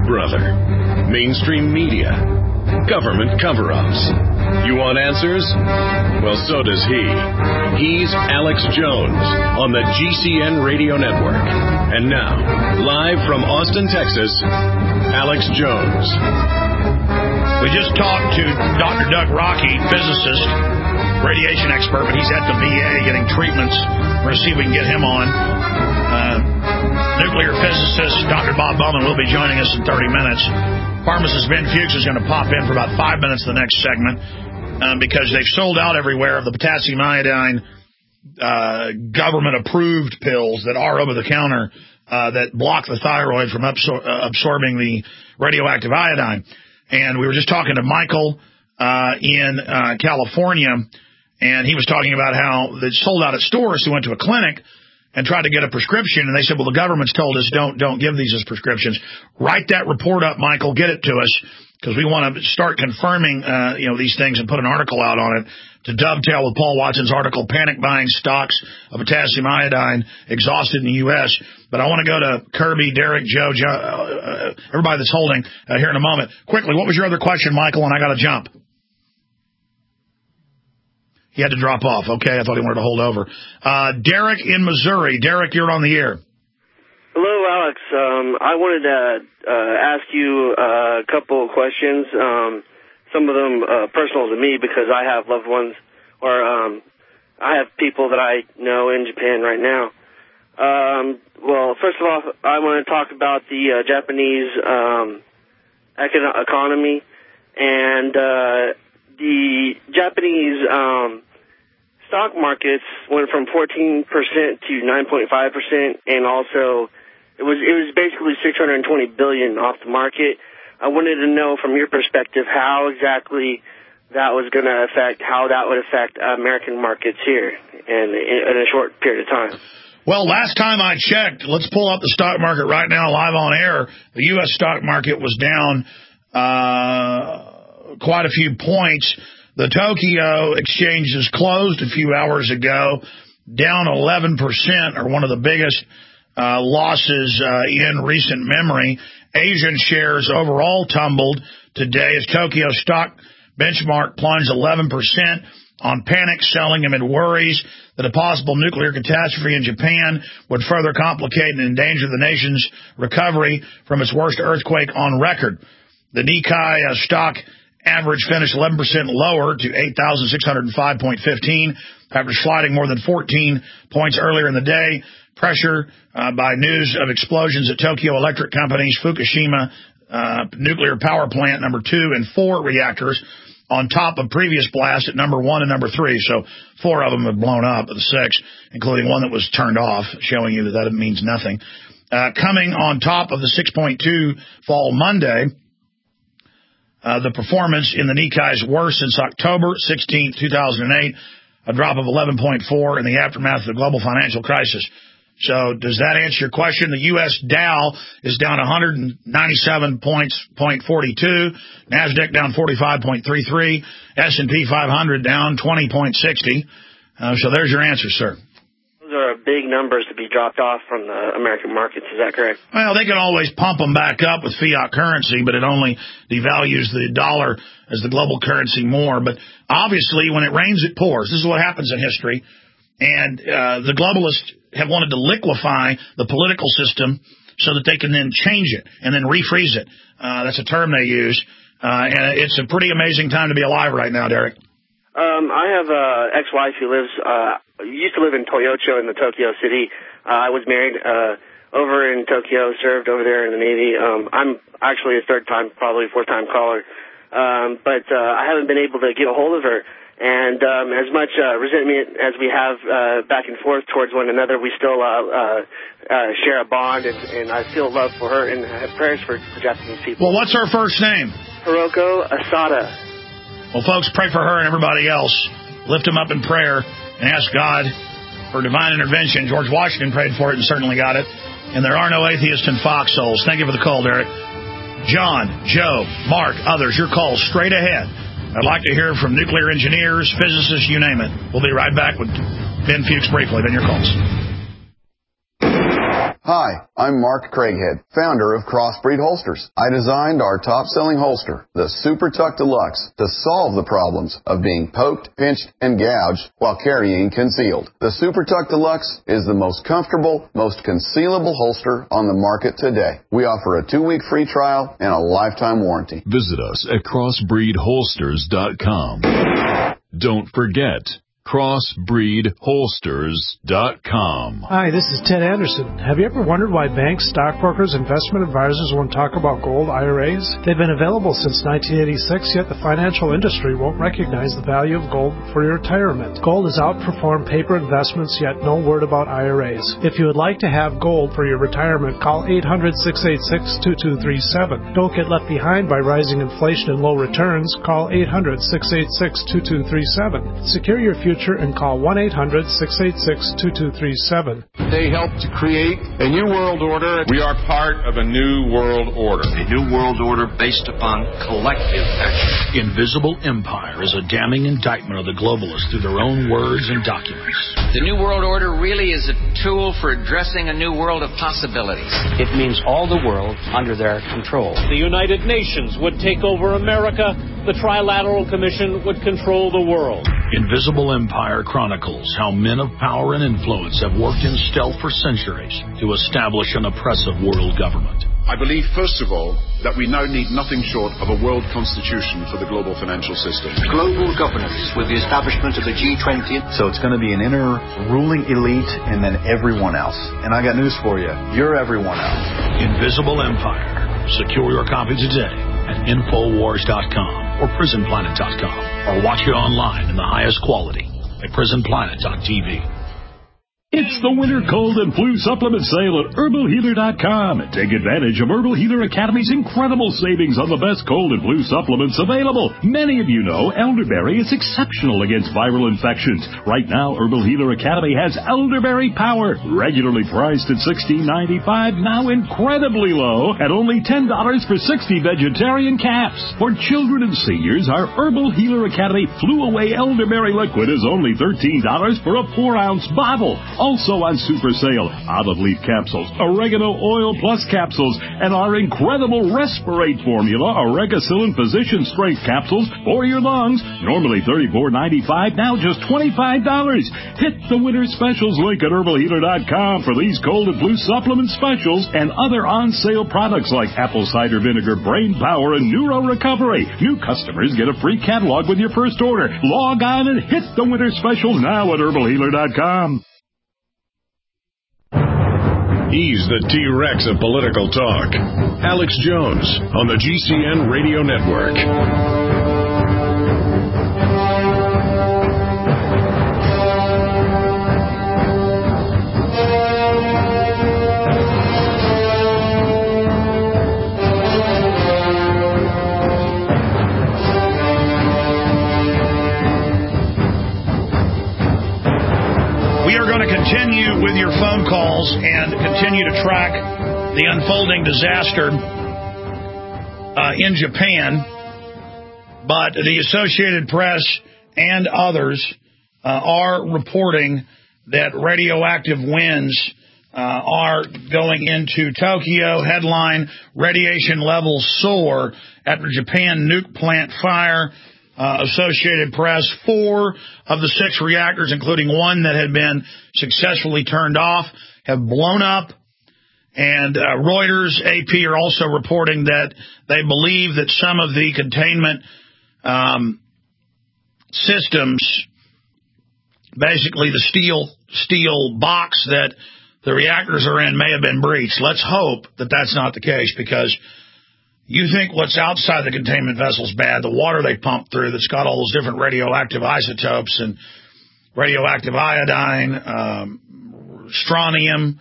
brother. Mainstream media. Government cover-ups. You want answers? Well, so does he. He's Alex Jones on the GCN Radio Network. And now, live from Austin, Texas, Alex Jones. We just talked to Dr. Doug Rockey, physicist, radiation expert, but he's at the VA getting treatments. We're going to see if we can get him on. Nuclear physicist Dr. Bob Bowman will be joining us in 30 minutes. Pharmacist Ben Fuchs is going to pop in for about 5 minutes the next segment because they've sold out everywhere of the potassium iodine government-approved pills that are over-the-counter that block the thyroid from absorbing the radioactive iodine. And we were just talking to Michael in California, and he was talking about how they sold out at stores. He went to a clinic and tried to get a prescription, and they said, well, the government's told us don't give these as prescriptions. Write that report up, Michael, get it to us, because we want to start confirming these things and put an article out on it to dovetail with Paul Watson's article, Panic Buying Stocks of Potassium Iodine Exhausted in the U.S. But I want to go to Kirby, Derek, Joe, everybody that's holding here in a moment. Quickly, what was your other question, Michael, and I got to jump? He had to drop off. Okay, I thought he wanted to hold over. Derek in Missouri. Derek, you're on the air. Hello, Alex. I wanted to ask you a couple of questions. Some of them personal to me because I have loved ones, or I have people that I know in Japan right now. Well, first of all, I want to talk about the Japanese economy and the Japanese stock markets went from 14% to 9.5%, and also it was basically $620 billion off the market. I wanted to know from your perspective how exactly that was going to affect, how that would affect American markets here in a short period of time. Well, last time I checked, let's pull up the stock market right now live on air. The U.S. stock market was down quite a few points. The Tokyo exchange is closed a few hours ago, down 11%, or one of the biggest losses in recent memory. Asian shares overall tumbled today as Tokyo stock benchmark plunged 11% on panic selling amid worries that a possible nuclear catastrophe in Japan would further complicate and endanger the nation's recovery from its worst earthquake on record. The Nikkei stock average finished 11% lower to 8,605.15 after sliding more than 14 points earlier in the day. Pressure by news of explosions at Tokyo Electric Company's Fukushima nuclear power plant number 2 and 4 reactors on top of previous blasts at number 1 and number 3. So 4 of them have blown up of the 6, including one that was turned off, showing you that means nothing. Coming on top of the 6.2 fall Monday, the performance in the Nikkei is worse since October 16, 2008, a drop of 11.4 in the aftermath of the global financial crisis. So does that answer your question? The U.S. Dow is down 197 points, 0.42. NASDAQ down 45.33. S&P 500 down 20.60. So there's your answer, sir. Those are big numbers to be dropped off from the American markets. Is that correct? Well, they can always pump them back up with fiat currency, but it only devalues the dollar as the global currency more. But obviously, when it rains, it pours. This is what happens in history. And the globalists have wanted to liquefy the political system so that they can then change it and then refreeze it. That's a term they use. And it's a pretty amazing time to be alive right now, Derek. I have an ex-wife who used to live in Toyota in the Tokyo city. I was married over in Tokyo, served over there in the Navy. I'm actually a third-time, probably fourth-time caller. But I haven't been able to get a hold of her. And as much resentment as we have back and forth towards one another, we still share a bond, and I feel love for her and have prayers for Japanese people. Well, what's her first name? Hiroko Asada. Well, folks, pray for her and everybody else. Lift them up in prayer and ask God for divine intervention. George Washington prayed for it and certainly got it. And there are no atheists in foxholes. Thank you for the call, Derek. John, Joe, Mark, others, your call straight ahead. I'd like to hear from nuclear engineers, physicists, you name it. We'll be right back with Ben Fuchs briefly. Then your calls. Hi, I'm Mark Craighead, founder of Crossbreed Holsters. I designed our top-selling holster, the Super Tuck Deluxe, to solve the problems of being poked, pinched, and gouged while carrying concealed. The Super Tuck Deluxe is the most comfortable, most concealable holster on the market today. We offer a 2-week free trial and a lifetime warranty. Visit us at crossbreedholsters.com. Don't forget, crossbreedholsters.com. Hi, this is Ted Anderson. Have you ever wondered why banks, stockbrokers, investment advisors won't talk about gold IRAs? They've been available since 1986, yet the financial industry won't recognize the value of gold for your retirement. Gold has outperformed paper investments, yet no word about IRAs. If you would like to have gold for your retirement, call 800-686-2237. Don't get left behind by rising inflation and low returns. Call 800-686-2237. Secure your future and call 1-800-686-2237. They helped to create a new world order. We are part of a new world order. A new world order based upon collective action. Invisible Empire is a damning indictment of the globalists through their own words and documents. The new world order really is a tool for addressing a new world of possibilities. It means all the world under their control. The United Nations would take over America. The Trilateral Commission would control the world. Invisible Empire chronicles how men of power and influence have worked in stealth for centuries to establish an oppressive world government. I believe, first of all, that we now need nothing short of a world constitution for the global financial system. Global governance with the establishment of the G20. So it's going to be an inner ruling elite and then everyone else. And I got news for you. You're everyone else. Invisible Empire. Secure your copy today at Infowars.com or PrisonPlanet.com, or watch it online in the highest quality at PrisonPlanet.tv. It's the winter cold and flu supplement sale at HerbalHealer.com. Take advantage of Herbal Healer Academy's incredible savings on the best cold and flu supplements available. Many of you know elderberry is exceptional against viral infections. Right now, Herbal Healer Academy has Elderberry Power, regularly priced at $16.95, now incredibly low at only $10 for 60 vegetarian caps. For children and seniors, our Herbal Healer Academy Flu Away Elderberry Liquid is only $13 for a 4-ounce bottle. Also on super sale, olive leaf capsules, oregano oil plus capsules, and our incredible Respirate formula, Oregacillin Physician Strength capsules for your lungs. Normally $34.95, now just $25. Hit the winter specials link at HerbalHealer.com for these cold and flu supplement specials and other on-sale products like apple cider vinegar, brain power, and neuro recovery. New customers get a free catalog with your first order. Log on and hit the winter specials now at HerbalHealer.com. He's the T-Rex of political talk. Alex Jones on the GCN Radio Network. We are going to continue with your phone calls and continue to track the unfolding disaster in Japan. But the Associated Press and others are reporting that radioactive winds are going into Tokyo. Headline, radiation levels soar at the Japan nuke plant fire. Associated Press, 4 of the 6 reactors, including one that had been successfully turned off, have blown up. And Reuters, AP are also reporting that they believe that some of the containment systems, basically the steel box that the reactors are in, may have been breached. Let's hope that that's not the case, because you think what's outside the containment vessel's bad, the water they pump through that's got all those different radioactive isotopes and radioactive iodine, strontium,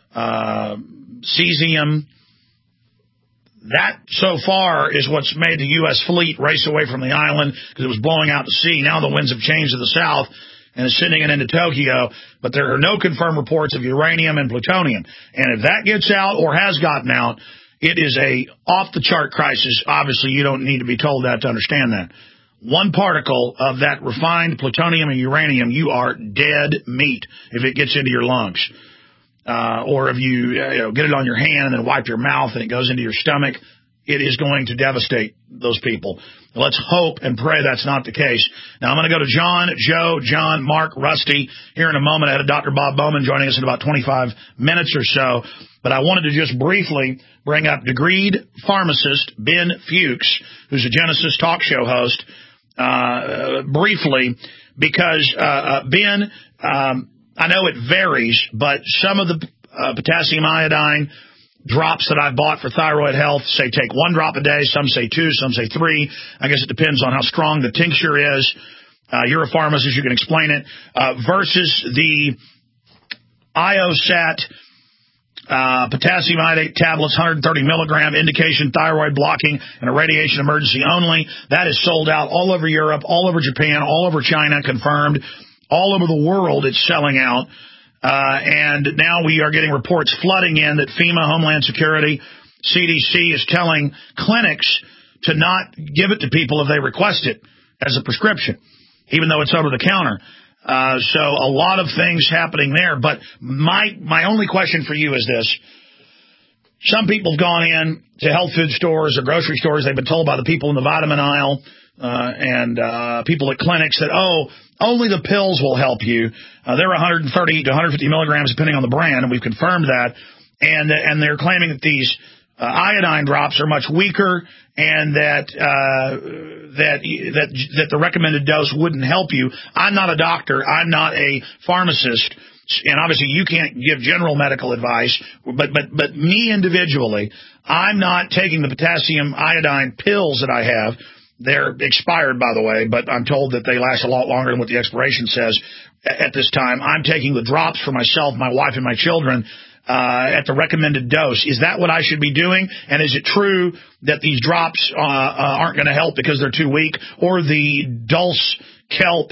cesium. That, so far, is what's made the U.S. fleet race away from the island because it was blowing out to sea. Now the winds have changed to the south and is sending it into Tokyo, but there are no confirmed reports of uranium and plutonium. And if that gets out or has gotten out, it is a off-the-chart crisis. Obviously, you don't need to be told that to understand that. One particle of that refined plutonium and uranium, you are dead meat if it gets into your lungs. or if you, get it on your hand and then wipe your mouth and it goes into your stomach, it is going to devastate those people. Let's hope and pray that's not the case. Now, I'm going to go to John, Joe, John, Mark, Rusty here in a moment. I had Dr. Bob Bowman joining us in about 25 minutes or so. But I wanted to just briefly bring up degreed pharmacist Ben Fuchs, who's a Genesis talk show host, briefly, because, Ben, I know it varies, but some of the potassium iodine drops that I've bought for thyroid health say take 1 drop a day. Some say 2, some say 3. I guess it depends on how strong the tincture is. You're a pharmacist, you can explain it. Versus the IOSAT potassium iodate tablets, 130 milligram, indication thyroid blocking and a radiation emergency only. That is sold out all over Europe, all over Japan, all over China, confirmed. All over the world it's selling out. And now we are getting reports flooding in that FEMA, Homeland Security, CDC is telling clinics to not give it to people if they request it as a prescription, even though it's over the counter. So a lot of things happening there. But my only question for you is this. Some people have gone in to health food stores or grocery stores. They've been told by the people in the vitamin aisle and people at clinics that, only the pills will help you. They're 130 to 150 milligrams depending on the brand, and we've confirmed that. And they're claiming that these iodine drops are much weaker and that the recommended dose wouldn't help you. I'm not a doctor. I'm not a pharmacist. And obviously you can't give general medical advice, but me individually, I'm not taking the potassium iodine pills that I have. They're expired, by the way, but I'm told that they last a lot longer than what the expiration says at this time. I'm taking the drops for myself, my wife, and my children at the recommended dose. Is that what I should be doing? And is it true that these drops aren't going to help because they're too weak? Or the Dulce Kelp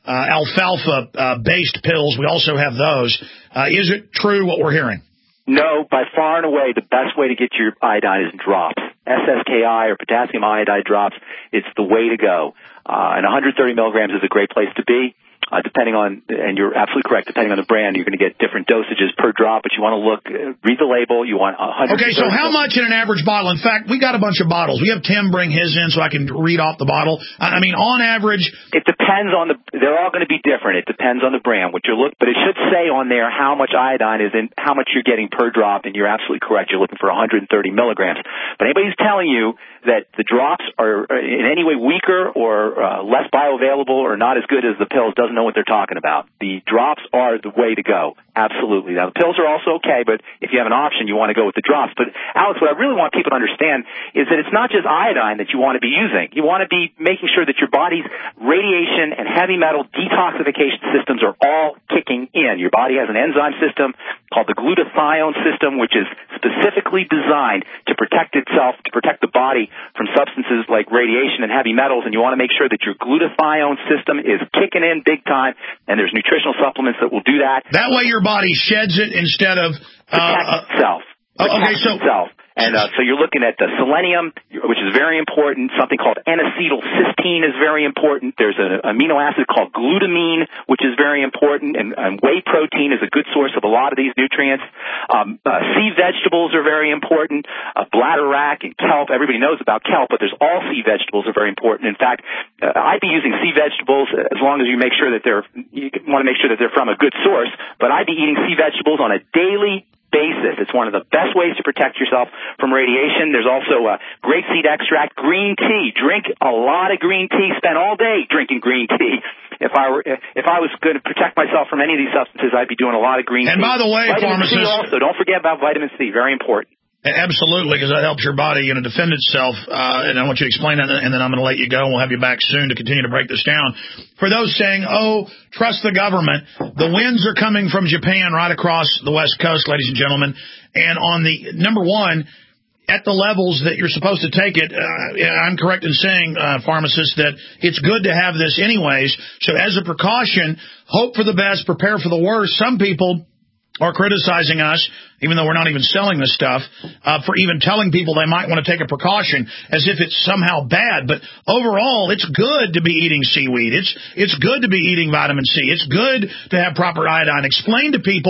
alfalfa-based pills, we also have those. Is it true what we're hearing? No, by far and away, the best way to get your iodine is drops. SSKI or potassium iodide drops, it's the way to go. And 130 milligrams is a great place to be. Depending on, and you're absolutely correct, depending on the brand, you're going to get different dosages per drop, but you want to read the label, you want 100. Okay, so how much in an average bottle? In fact, we got a bunch of bottles. We have Tim bring his in so I can read off the bottle. I mean, on average. It depends on they're all going to be different. It depends on the brand, but it should say on there how much iodine is in, how much you're getting per drop, and you're absolutely correct. You're looking for 130 milligrams. But anybody who's telling you that the drops are in any way weaker or less bioavailable or not as good as the pills doesn't know what they're talking about. The drops are the way to go. Absolutely. Now, the pills are also okay, but if you have an option, you want to go with the drops. But, Alex, what I really want people to understand is that it's not just iodine that you want to be using. You want to be making sure that your body's radiation and heavy metal detoxification systems are all kicking in. Your body has an enzyme system called the glutathione system, which is specifically designed to protect itself, to protect the body from substances like radiation and heavy metals, and you want to make sure that your glutathione system is kicking in big time, and there's nutritional supplements that will do that. That way your body sheds it instead of protect itself. Itself. And so you're looking at the selenium, which is very important. Something called N-acetylcysteine is very important. There's an amino acid called glutamine, which is very important. And whey protein is a good source of a lot of these nutrients. Sea vegetables are very important. Bladderwrack and kelp. Everybody knows about kelp, but there's all sea vegetables are very important. In fact, I'd be using sea vegetables as long as you make sure that you want to make sure that they're from a good source. But I'd be eating sea vegetables on a daily basis. It's one of the best ways to protect yourself from radiation. There's also grapeseed extract, green tea. Drink a lot of green tea. Spend all day drinking green tea. If I was going to protect myself from any of these substances, I'd be doing a lot of green tea. And by the way, vitamin C also, don't forget about vitamin C. Very important. Absolutely, because that helps your body defend itself. And I want you to explain that, and then I'm going to let you go, and we'll have you back soon to continue to break this down. For those saying, trust the government, the winds are coming from Japan right across the West Coast, ladies and gentlemen. And on the, number one, at the levels that you're supposed to take it, I'm correct in saying, pharmacists, that it's good to have this anyways. So as a precaution, hope for the best, prepare for the worst. Some people are criticizing us, even though we're not even selling this stuff, for even telling people they might want to take a precaution as if it's somehow bad. But overall, it's good to be eating seaweed. It's good to be eating vitamin C. It's good to have proper iodine. Explain to people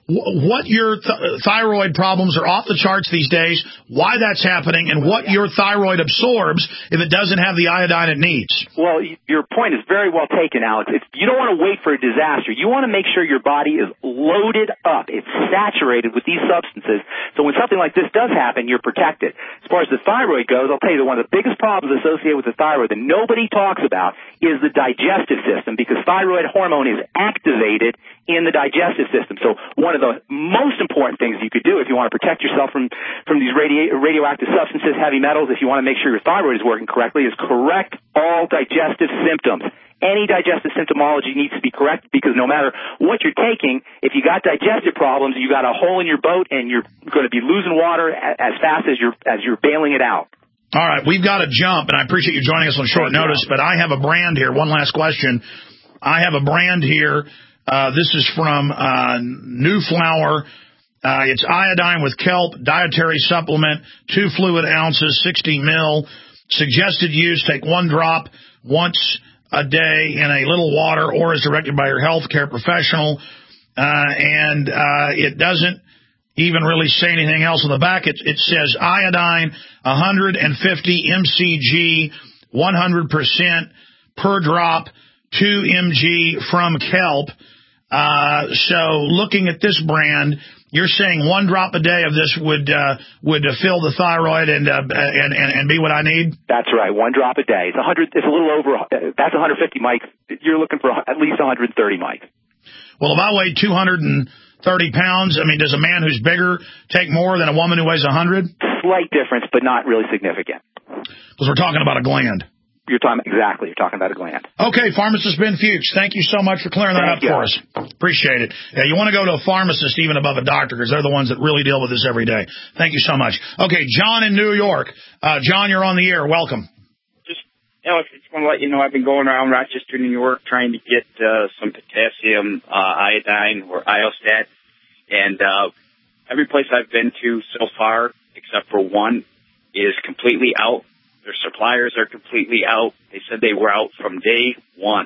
what your thyroid problems are off the charts these days, why that's happening, and what your thyroid absorbs if it doesn't have the iodine it needs. Well, your point is very well taken, Alex. You don't want to wait for a disaster. You want to make sure your body is loaded up. It's saturated with these substances. So when something like this does happen, you're protected. As far as the thyroid goes, I'll tell you that one of the biggest problems associated with the thyroid that nobody talks about is the digestive system, because thyroid hormone is activated in the digestive system. So one of the most important things you could do if you want to protect yourself from these radioactive substances, heavy metals, if you want to make sure your thyroid is working correctly, is correct all digestive symptoms. Any digestive symptomology needs to be corrected, because no matter what you're taking, if you got digestive problems, you got a hole in your boat and you're going to be losing water as fast as you're bailing it out. All right, we've got to jump, and I appreciate you joining us on short notice, but I have a brand here. One last question. I have a brand here. This is from New Flower. It's iodine with kelp, dietary supplement, 2 fluid ounces, 60 ml. Suggested use, take 1 drop once a day in a little water or as directed by your health care professional. And it doesn't even really say anything else on the back. It says iodine, 150 mcg, 100% per drop, 2 mg from kelp. So looking at this brand, you're saying 1 drop a day of this would fill the thyroid and be what I need? That's right, 1 drop a day. It's a little over. That's 150, Mike. You're looking for at least 130, Mike. Well, if I weigh 230 pounds, I mean, does a man who's bigger take more than a woman who weighs 100? Slight difference, but not really significant. Because we're talking about a gland. You're talking about a gland. Okay, pharmacist Ben Fuchs, thank you so much for clearing that up for us. Appreciate it. Yeah, you want to go to a pharmacist even above a doctor, because they're the ones that really deal with this every day. Thank you so much. Okay, John in New York. John, you're on the air. Welcome. Alex, I just want to let you know I've been going around Rochester, New York, trying to get some potassium iodine or Iostat, and every place I've been to so far, except for one, is completely out. Their suppliers are completely out. They said they were out from day one.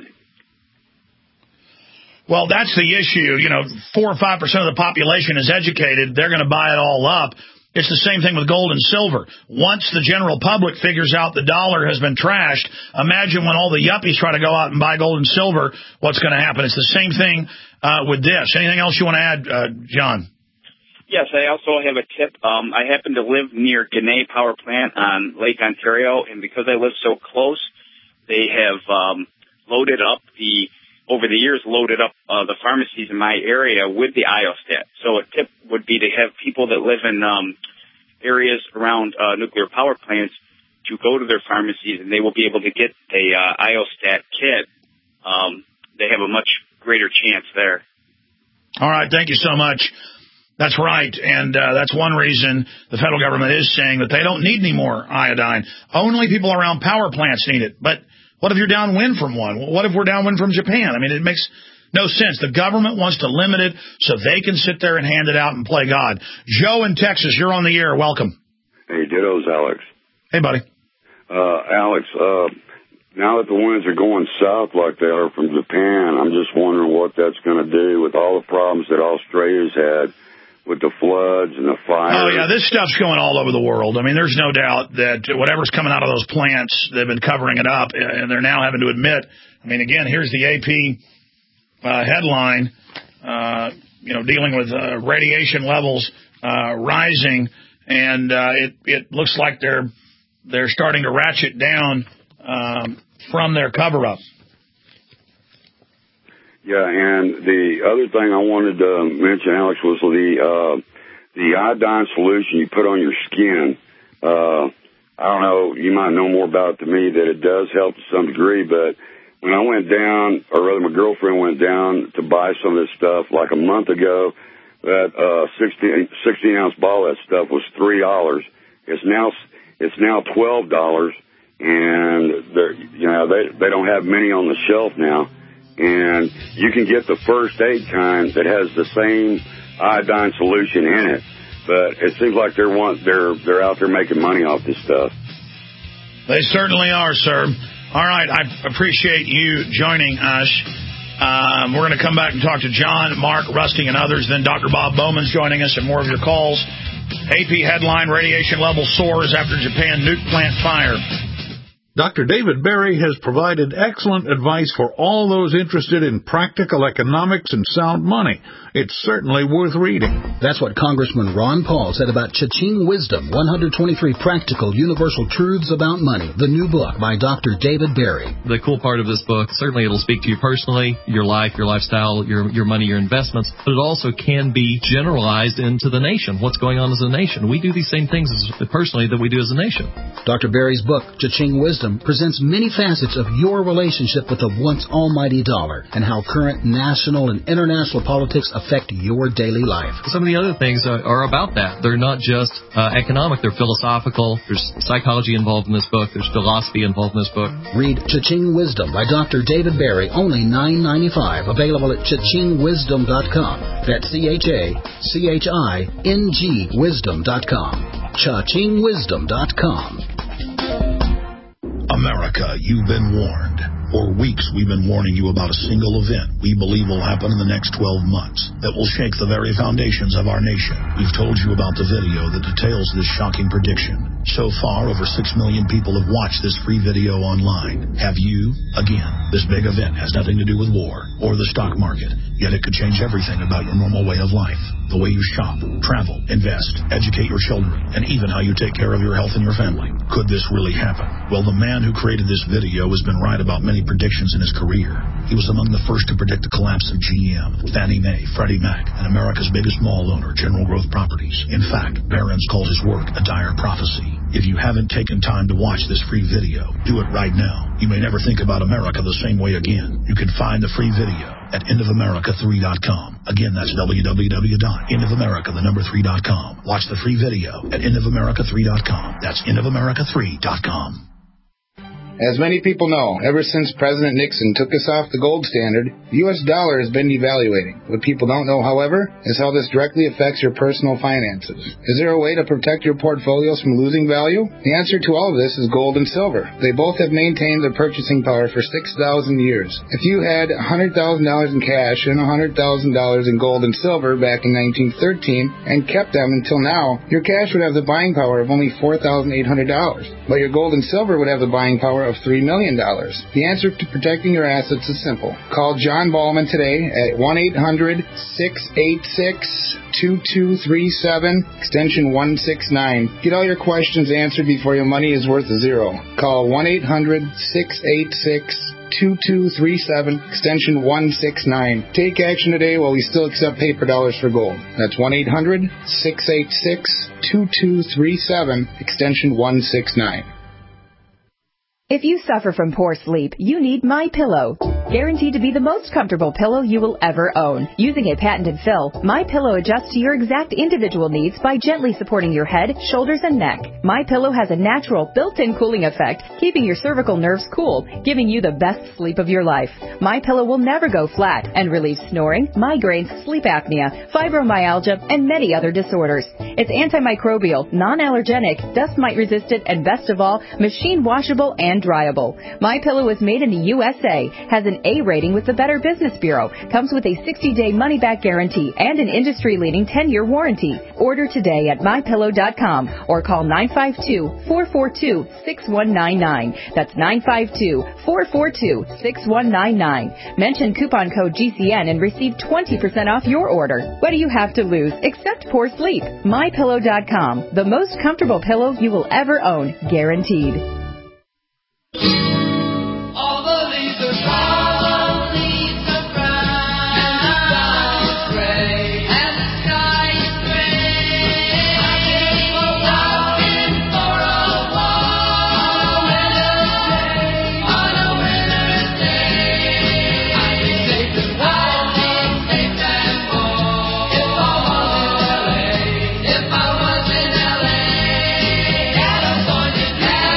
Well, that's the issue. 4 or 5% of the population is educated. They're going to buy it all up. It's the same thing with gold and silver. Once the general public figures out the dollar has been trashed, imagine when all the yuppies try to go out and buy gold and silver, what's going to happen? It's the same thing with this. Anything else you want to add, John? Yes, I also have a tip. I happen to live near Ginna Power Plant on Lake Ontario, and because I live so close, they have over the years loaded up the pharmacies in my area with the Iostat. So a tip would be to have people that live in areas around nuclear power plants to go to their pharmacies, and they will be able to get a Iostat kit. They have a much greater chance there. All right, thank you so much. That's right, and that's one reason the federal government is saying that they don't need any more iodine. Only people around power plants need it. But what if you're downwind from one? What if we're downwind from Japan? I mean, it makes no sense. The government wants to limit it so they can sit there and hand it out and play God. Joe in Texas, you're on the air. Welcome. Hey, dittos, Alex. Hey, buddy. Alex, now that the winds are going south like they are from Japan, I'm just wondering what that's going to do with all the problems that Australia's had with the floods and the fires. Oh, yeah, this stuff's going all over the world. I mean, there's no doubt that whatever's coming out of those plants, they've been covering it up, and they're now having to admit. I mean, again, here's the AP headline, dealing with radiation levels rising, and it looks like they're starting to ratchet down from their cover-up. Yeah, and the other thing I wanted to mention, Alex, was the iodine solution you put on your skin. I don't know, you might know more about it than me, that it does help to some degree, but when I went down, or rather my girlfriend went down to buy some of this stuff like a month ago, that 16-ounce bottle of that stuff was $3. It's now $12, and they don't have many on the shelf now. And you can get the first aid kind that has the same iodine solution in it, but it seems like they're out there making money off this stuff. They certainly are, sir. All right, I appreciate you joining us. We're going to come back and talk to John, Mark, Rusty, and others. Then Dr. Bob Bowman's joining us, and more of your calls. AP headline, radiation level soars after Japan nuke plant fire. Dr. David Berry has provided excellent advice for all those interested in practical economics and sound money. It's certainly worth reading. That's what Congressman Ron Paul said about Cha-Ching Wisdom, 123 Practical Universal Truths About Money, the new book by Dr. David Berry. The cool part of this book, certainly it'll speak to you personally, your life, your lifestyle, your money, your investments, but it also can be generalized into the nation. What's going on as a nation? We do these same things personally that we do as a nation. Dr. Berry's book, Cha-Ching Wisdom, presents many facets of your relationship with the once almighty dollar and how current national and international politics affect your daily life. Some of the other things are about that. They're not just economic, they're philosophical. There's psychology involved in this book. There's philosophy involved in this book. Read Cha-Ching Wisdom by Dr. David Berry, only $9.95, available at chachingwisdom.com. That's CHACHING wisdom.com. chachingwisdom.com. America, you've been warned. For weeks, we've been warning you about a single event we believe will happen in the next 12 months that will shake the very foundations of our nation. We've told you about the video that details this shocking prediction. So far, over 6 million people have watched this free video online. Have you? Again, this big event has nothing to do with war or the stock market, yet it could change everything about your normal way of life. The way you shop, travel, invest, educate your children, and even how you take care of your health and your family. Could this really happen? Well, the man who created this video has been right about many predictions in his career. He was among the first to predict the collapse of GM, Fannie Mae, Freddie Mac, and America's biggest mall owner, General Growth Properties. In fact, Barron's called his work a dire prophecy. If you haven't taken time to watch this free video, do it right now. You may never think about America the same way again. You can find the free video at endofamerica3.com. Again, that's www.endofamerica3.com. Watch the free video at endofamerica3.com. That's endofamerica3.com. As many people know, ever since President Nixon took us off the gold standard, the U.S. dollar has been devaluating. What people don't know, however, is how this directly affects your personal finances. Is there a way to protect your portfolios from losing value? The answer to all of this is gold and silver. They both have maintained their purchasing power for 6,000 years. If you had $100,000 in cash and $100,000 in gold and silver back in 1913 and kept them until now, your cash would have the buying power of only $4,800. But your gold and silver would have the buying power of $3 million. The answer to protecting your assets is simple. Call John Ballman today at 1-800-686-2237, extension 169. Get all your questions answered before your money is worth zero. Call 1-800-686-2237, extension 169. Take action today while we still accept paper dollars for gold. That's 1-800-686-2237, extension 169. If you suffer from poor sleep, you need MyPillow. Guaranteed to be the most comfortable pillow you will ever own. Using a patented fill, MyPillow adjusts to your exact individual needs by gently supporting your head, shoulders, and neck. MyPillow has a natural, built-in cooling effect, keeping your cervical nerves cool, giving you the best sleep of your life. MyPillow will never go flat and relieves snoring, migraines, sleep apnea, fibromyalgia, and many other disorders. It's antimicrobial, non-allergenic, dust mite resistant, and best of all, machine washable and dryable. MyPillow is made in the USA, has an A rating with the Better Business Bureau, comes with a 60-day money-back guarantee and an industry-leading 10-year warranty. Order today at MyPillow.com or call 952-442-6199. That's 952-442-6199. Mention coupon code GCN and receive 20% off your order. What do you have to lose except poor sleep? MyPillow.com, the most comfortable pillow you will ever own, guaranteed. All the leaves are brown, and the sky is gray, and the sky is gray. I can go out for a walk on a winter's day. I'd be safe and warm, if I was in LA, California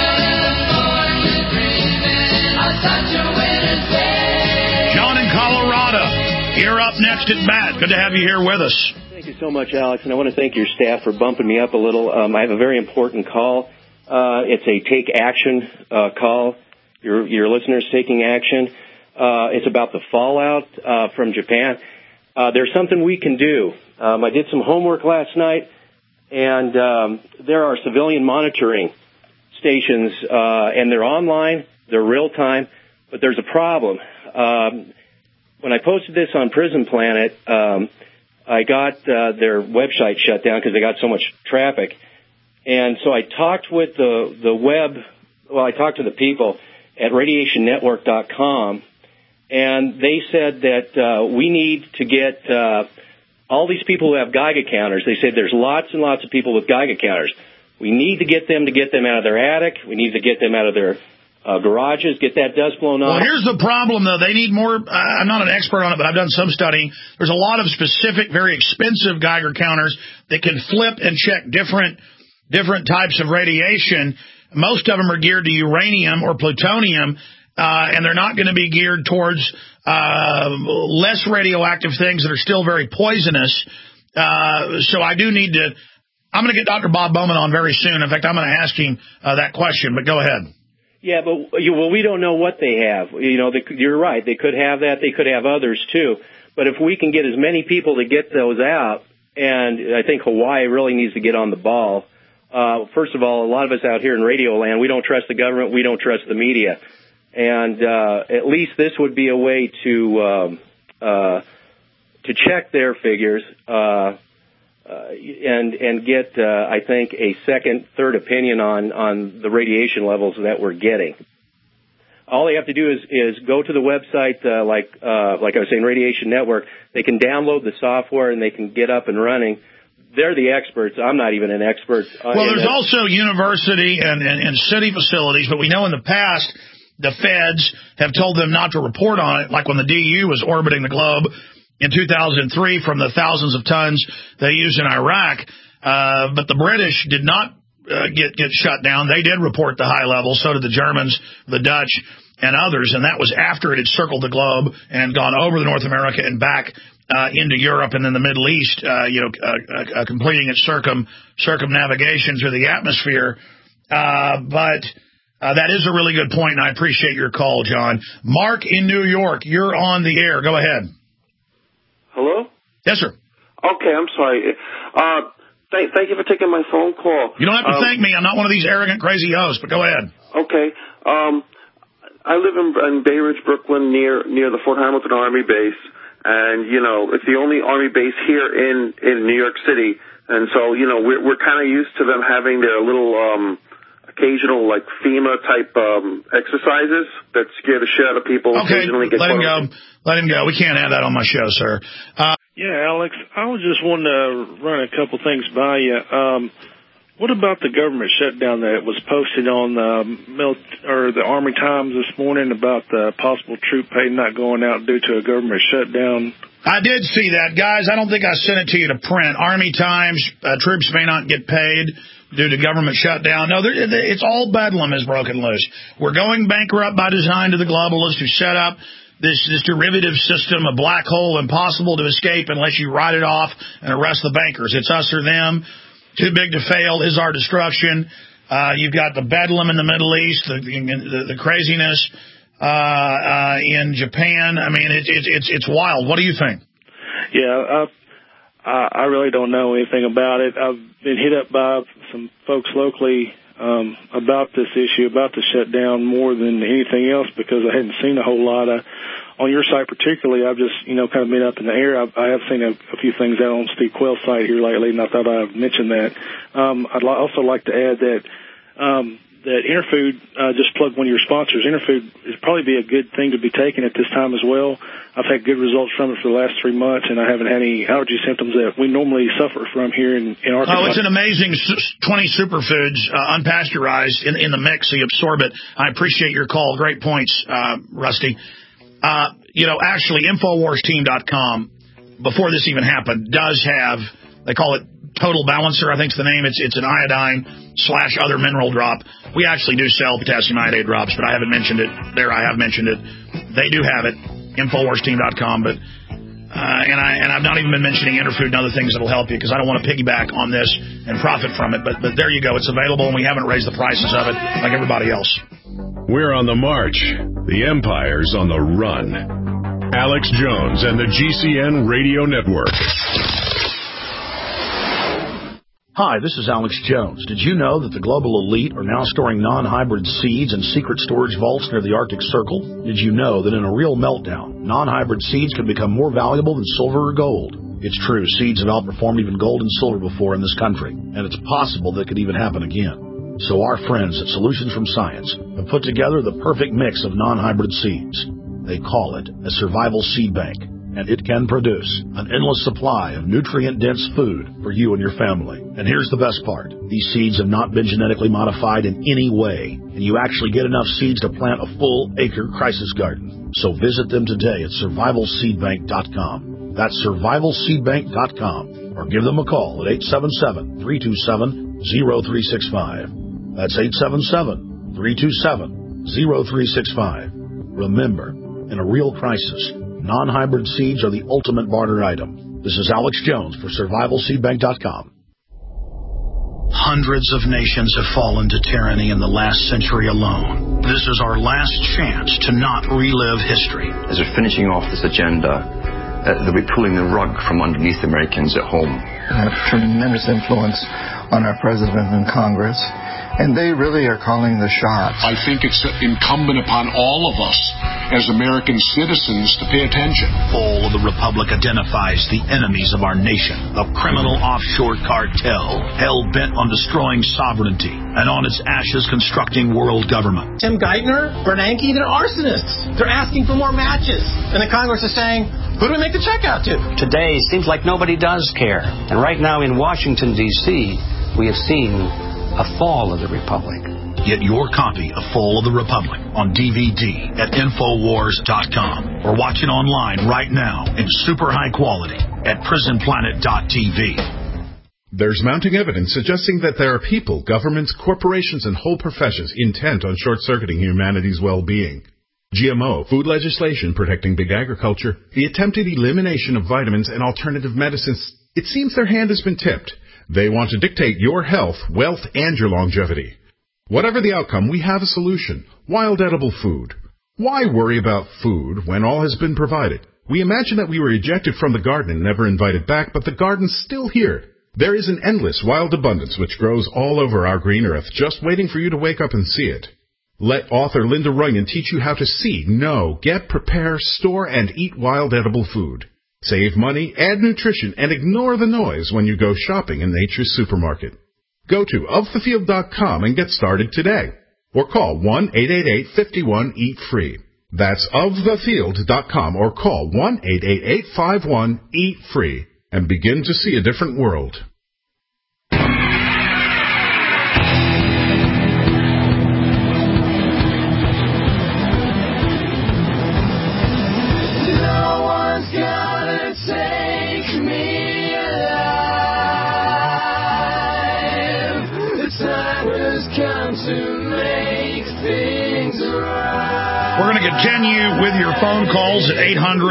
John in Colorado, you're up next at bat. Good to have you here with us. Thank you so much, Alex, and I want to thank your staff for bumping me up a little. I have a very important call. It's a take action call. Your listeners taking action. It's about the fallout from Japan. There's something we can do. I did some homework last night, and there are civilian monitoring stations, and they're online, they're real-time, but there's a problem. When I posted this on Prison Planet, I got their website shut down because they got so much traffic. And so I talked with I talked to the people at radiationnetwork.com, and they said that we need to get all these people who have Geiger counters. They said there's lots and lots of people with Geiger counters. We need to get them out of their attic. We need to get them out of their garages, get that dust blown off. Well, here's the problem, though. They need more. I'm not an expert on it, but I've done some studying. There's a lot of specific, very expensive Geiger counters that can flip and check different types of radiation. Most of them are geared to uranium or plutonium, and they're not going to be geared towards less radioactive things that are still very poisonous. So I do need to. I'm going to get Dr. Bob Bowman on very soon. In fact, I'm going to ask him that question, but go ahead. Yeah, but we don't know what they have. You're right. They could have that. They could have others, too. But if we can get as many people to get those out, and I think Hawaii really needs to get on the ball. First of all, a lot of us out here in radio land, we don't trust the government. We don't trust the media. And at least this would be a way to check their figures and get, I think, a second, third opinion on the radiation levels that we're getting. All they have to do is go to the website, like I was saying, Radiation Network. They can download the software and they can get up and running. They're the experts. I'm not even an expert. Well, there's also university and city facilities, but we know in the past the feds have told them not to report on it, like when the DU was orbiting the globe in 2003 from the thousands of tons they used in Iraq. But the British did not get shut down. They did report the high levels. So did the Germans, the Dutch, and others. And that was after it had circled the globe and gone over the North America and back into Europe and then the Middle East, completing its circumnavigation through the atmosphere. But that is a really good point, and I appreciate your call, John. Mark in New York, you're on the air. Go ahead. Hello? Yes, sir. Okay, I'm sorry. Thank you for taking my phone call. You don't have to thank me. I'm not one of these arrogant, crazy hosts, but go ahead. Okay. I live in Bay Ridge, Brooklyn, near the Fort Hamilton Army base. And, it's the only Army base here in New York City. And so, we're kind of used to them having their little occasional, like, FEMA-type exercises that scare the shit out of people. Okay, let him go. Let him go. We can't have that on my show, sir. Yeah, Alex, I was just wanting to run a couple things by you. What about the government shutdown that was posted on the Army Times this morning about the possible troop pay not going out due to a government shutdown? I did see that, guys. I don't think I sent it to you to print. Army Times, troops may not get paid due to government shutdown. No, it's all bedlam is broken loose. We're going bankrupt by design to the globalists who set up this derivative system, a black hole impossible to escape unless you write it off and arrest the bankers. It's us or them. Too big to fail is our destruction. You've got the bedlam in the Middle East, the craziness in Japan. I mean, it's wild. What do you think? Yeah, I really don't know anything about it. I've been hit up by some folks locally about this issue, about the shutdown more than anything else because I hadn't seen a whole lot. On your site particularly, I've just, kind of been up in the air. I have seen a few things out on Steve Quayle's site here lately, and I thought I'd mention that. I'd also like to add that Interfood, just plug one of your sponsors, Interfood is probably be a good thing to be taken at this time as well. I've had good results from it for the last 3 months, and I haven't had any allergy symptoms that we normally suffer from here in Arkansas. Oh, it's an amazing 20 superfoods, unpasteurized in the mix, so you absorb it. I appreciate your call. Great points, Rusty. Actually, InfoWarsTeam.com, before this even happened, does have, they call it Total Balancer, I think's the name. It's an iodine/other mineral drop. We actually do sell potassium iodate drops, but I haven't mentioned it. There, I have mentioned it. They do have it, InfoWarsTeam.com, but and I've not even been mentioning Interfood and other things that'll help you because I don't want to piggyback on this and profit from it. But there you go. It's available, and we haven't raised the prices of it like everybody else. We're on the march. The empire's on the run. Alex Jones and the GCN Radio Network. Hi, this is Alex Jones. Did you know that the global elite are now storing non-hybrid seeds in secret storage vaults near the Arctic Circle? Did you know that in a real meltdown, non-hybrid seeds can become more valuable than silver or gold? It's true, seeds have outperformed even gold and silver before in this country, and it's possible that could even happen again. So our friends at Solutions from Science have put together the perfect mix of non-hybrid seeds. They call it a survival seed bank, and it can produce an endless supply of nutrient-dense food for you and your family. And here's the best part. These seeds have not been genetically modified in any way, and you actually get enough seeds to plant a full-acre crisis garden. So visit them today at survivalseedbank.com. That's survivalseedbank.com, or give them a call at 877-327-0365. That's 877-327-0365. Remember, in a real crisis, non-hybrid seeds are the ultimate barter item. This is Alex Jones for survivalseedbank.com. Hundreds of nations have fallen to tyranny in the last century alone. This is our last chance to not relive history. As we're finishing off this agenda, they'll be pulling the rug from underneath Americans at home. They have tremendous influence on our president and Congress, and they really are calling the shots. I think it's incumbent upon all of us as American citizens to pay attention. Fall of the Republic identifies the enemies of our nation, a criminal offshore cartel hell-bent on destroying sovereignty and on its ashes constructing world government. Tim Geithner, Bernanke, they're arsonists. They're asking for more matches. And the Congress is saying, who do we make the check out to? Today seems like nobody does care. And right now in Washington, D.C., we have seen a fall of the Republic. Get your copy of Fall of the Republic on DVD at Infowars.com or watch it online right now in super high quality at PrisonPlanet.tv. There's mounting evidence suggesting that there are people, governments, corporations, and whole professions intent on short-circuiting humanity's well-being. GMO, food legislation protecting big agriculture, the attempted elimination of vitamins and alternative medicines, it seems their hand has been tipped. They want to dictate your health, wealth, and your longevity. Whatever the outcome, we have a solution. Wild edible food. Why worry about food when all has been provided? We imagine that we were ejected from the garden and never invited back, but the garden's still here. There is an endless wild abundance which grows all over our green earth, just waiting for you to wake up and see it. Let author Linda Runyon teach you how to see, know, get, prepare, store, and eat wild edible food. Save money, add nutrition, and ignore the noise when you go shopping in nature's supermarket. Go to ofthefield.com and get started today. Or call 1-888-51-EAT-FREE. That's ofthefield.com or call 1-888-51-EAT-FREE and begin to see a different world. We're going to continue with your phone calls at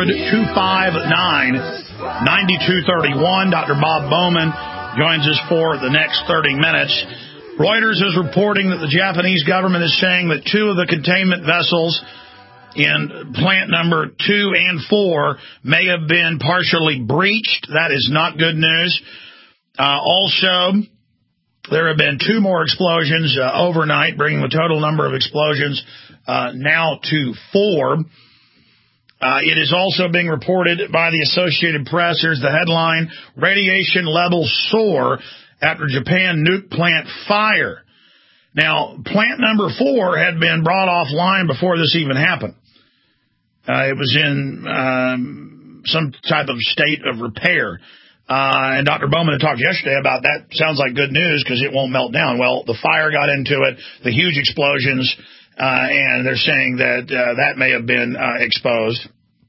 800-259-9231. Dr. Bob Bowman joins us for the next 30 minutes. Reuters is reporting that the Japanese government is saying that two of the containment vessels in plant number 2 and 4 may have been partially breached. That is not good news. Also, there have been 2 more explosions overnight, bringing the total number of explosions now to 4. It is also being reported by the Associated Press. Here's the headline: radiation levels soar after Japan nuke plant fire. Now, plant number 4 had been brought offline before this even happened. It was in some type of state of repair. And Dr. Bowman had talked yesterday about that. Sounds like good news because it won't melt down. Well, the fire got into it, the huge explosions, and they're saying that that may have been exposed.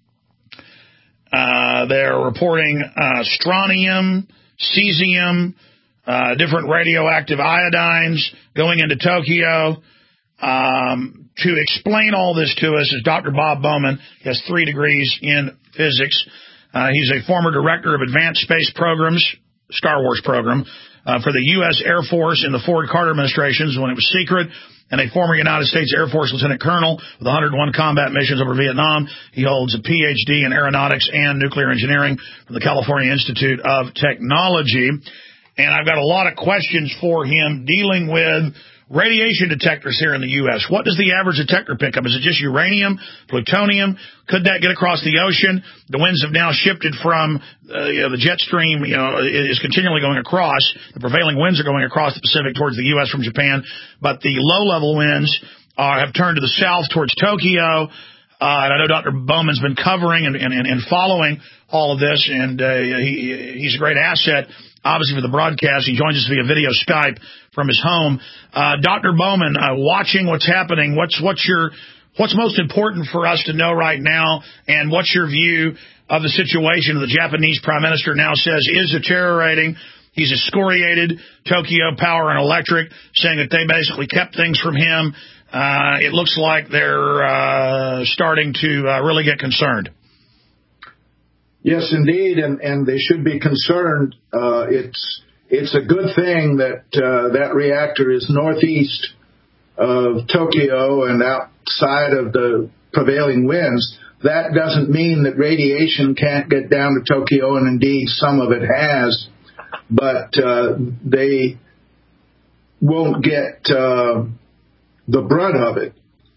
They're reporting strontium, cesium, different radioactive iodines going into Tokyo. To explain all this to us is Dr. Bob Bowman. He has 3 degrees in physics. He's a former director of Advanced Space Programs, Star Wars program, for the U.S. Air Force in the Ford Carter administrations when it was secret, and a former United States Air Force lieutenant colonel with 101 combat missions over Vietnam. He holds a Ph.D. in aeronautics and nuclear engineering from the California Institute of Technology. And I've got a lot of questions for him dealing with radiation detectors here in the U.S. What does the average detector pick up? Is it just uranium, plutonium? Could that get across the ocean? The winds have now shifted from the jet stream, is continually going across. The prevailing winds are going across the Pacific towards the U.S. from Japan, but the low-level winds have turned to the south towards Tokyo. And I know Dr. Bowman's been covering and following all of this, and he's a great asset, obviously, for the broadcast. He joins us via video Skype from his home. Dr. Bowman, watching what's happening, what's most important for us to know right now, and what's your view of the situation the Japanese Prime Minister now says is deteriorating? He's excoriated Tokyo Power and Electric, saying that they basically kept things from him. It looks like they're starting to really get concerned. Yes, indeed, and they should be concerned. It's a good thing that that reactor is northeast of Tokyo and outside of the prevailing winds. That doesn't mean that radiation can't get down to Tokyo, and indeed some of it has, but they won't get the brunt of it.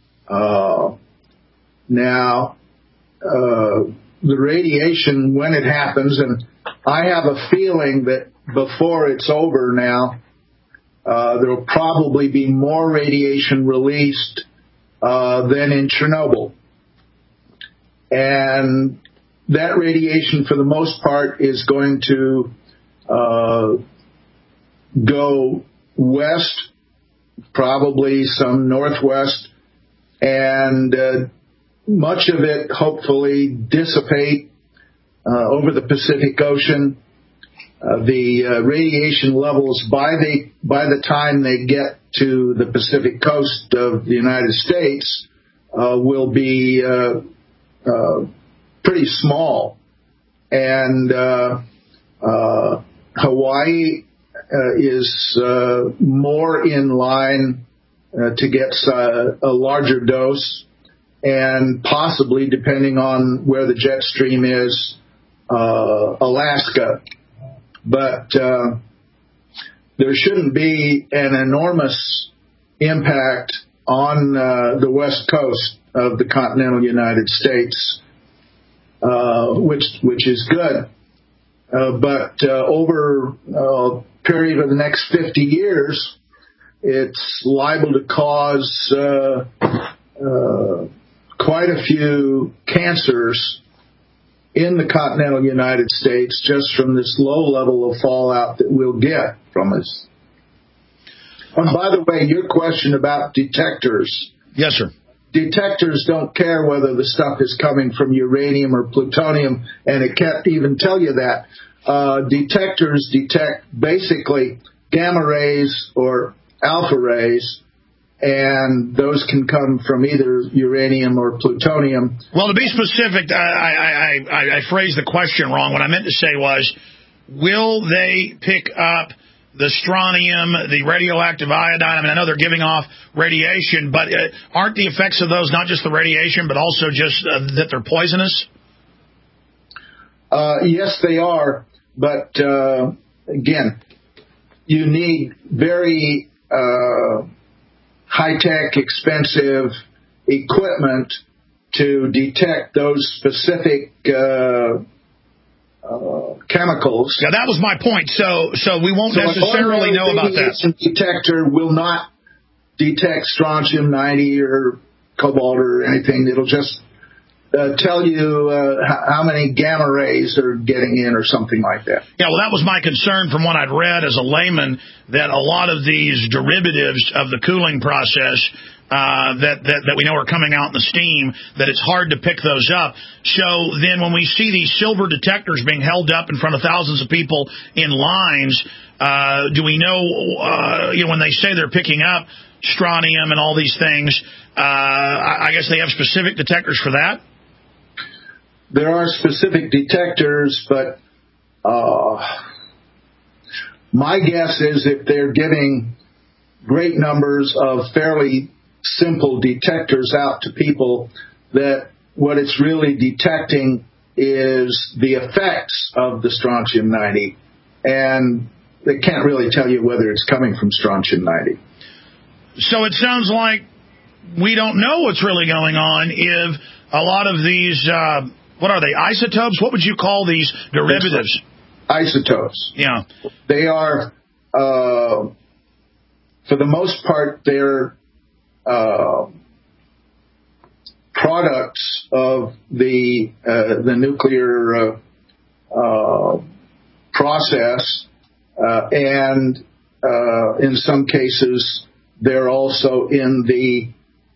Now, the radiation, when it happens, and I have a feeling that before it's over now, there will probably be more radiation released than in Chernobyl. And that radiation, for the most part, is going to go west, probably some northwest, and much of it hopefully dissipate over the Pacific Ocean. The radiation levels by the time they get to the Pacific coast of the United States will be pretty small, and Hawaii is more in line to get a larger dose, and possibly, depending on where the jet stream is, Alaska. But there shouldn't be an enormous impact on the west coast of the continental United States, which is good. But over a period of the next 50 years, it's liable to cause quite a few cancers in the continental United States just from this low level of fallout that we'll get from this. And by the way, your question about detectors. Yes, sir. Detectors don't care whether the stuff is coming from uranium or plutonium, and it can't even tell you that. Detectors detect basically gamma rays or alpha rays, and those can come from either uranium or plutonium. Well, to be specific, I phrased the question wrong. What I meant to say was, will they pick up the strontium, the radioactive iodine? I mean, I know they're giving off radiation, but aren't the effects of those not just the radiation, but also just that they're poisonous? Yes, they are. But, again, you need very high-tech, expensive equipment to detect those specific chemicals. Yeah, that was my point. So we won't necessarily know about that. A detector will not detect strontium-90 or cobalt or anything. It'll just tell you how many gamma rays are getting in or something like that. Yeah, well, that was my concern from what I'd read as a layman, that a lot of these derivatives of the cooling process that we know are coming out in the steam, that it's hard to pick those up. So then when we see these silver detectors being held up in front of thousands of people in lines, do we know, when they say they're picking up strontium and all these things, I guess they have specific detectors for that? There are specific detectors, but My guess is if they're giving great numbers of fairly simple detectors out to people, that what it's really detecting is the effects of the strontium-90, and they can't really tell you whether it's coming from strontium-90. So it sounds like we don't know what's really going on if a lot of these, what are they, isotopes? What would you call these derivatives? Isotopes. Yeah. They are, for the most part, they're products of the nuclear process, and in some cases, they're also in the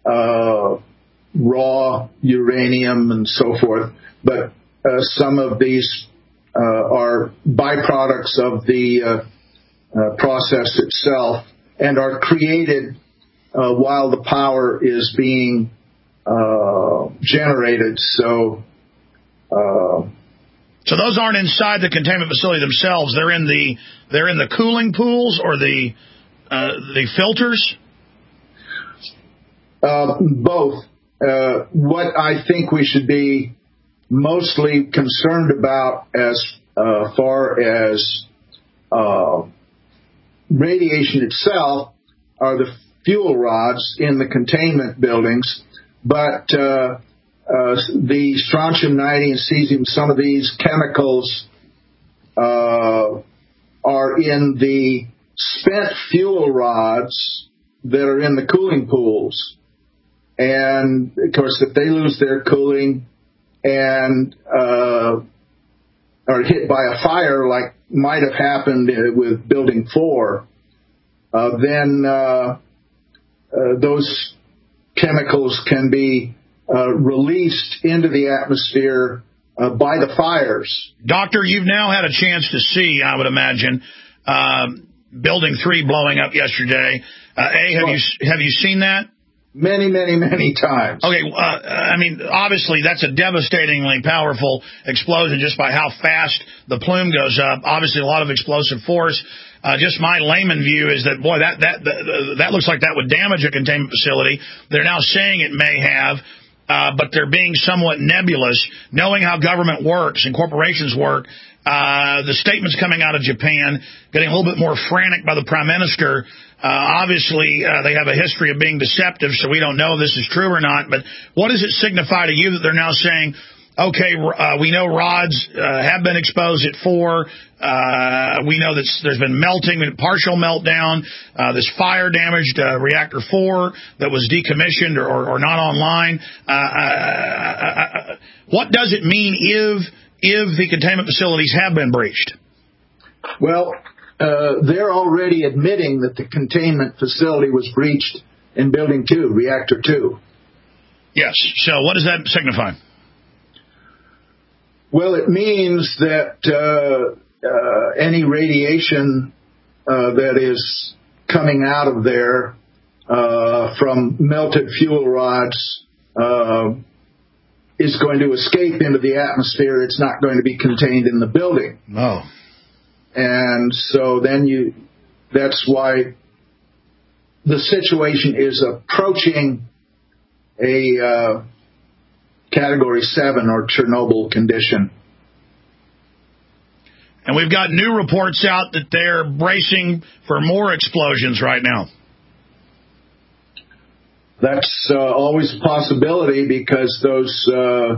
raw uranium and so forth. But some of these are byproducts of the process itself and are created while the power is being generated. So those aren't inside the containment facility themselves. They're in the cooling pools or the filters. Both. What I think we should be mostly concerned about as far as radiation itself are the fuel rods in the containment buildings, but the strontium-90 and cesium, some of these chemicals are in the spent fuel rods that are in the cooling pools. And, of course, if they lose their cooling and are hit by a fire like might have happened with Building 4, then those chemicals can be released into the atmosphere by the fires. Doctor, you've now had a chance to see, I would imagine, Building 3 blowing up yesterday. Have you seen that? Many, many, many times. Okay, I mean, obviously that's a devastatingly powerful explosion just by how fast the plume goes up. Obviously a lot of explosive force. Just my layman view is that, boy, that looks like that would damage a containment facility. They're now saying it may have, but they're being somewhat nebulous. Knowing how government works and corporations work, the statements coming out of Japan, getting a little bit more frantic by the Prime Minister. Obviously, they have a history of being deceptive, so we don't know if this is true or not. But what does it signify to you that they're now saying, okay, we know rods have been exposed at 4. We know that there's been melting, partial meltdown. This fire damaged reactor 4 that was decommissioned or not online. What does it mean if the containment facilities have been breached? Well, they're already admitting that the containment facility was breached in Building 2, Reactor 2. Yes. So what does that signify? Well, it means that any radiation that is coming out of there from melted fuel rods is going to escape into the atmosphere. It's not going to be contained in the building. No. And so then that's why the situation is approaching a Category 7 or Chernobyl condition. And we've got new reports out that they're bracing for more explosions right now. That's always a possibility because those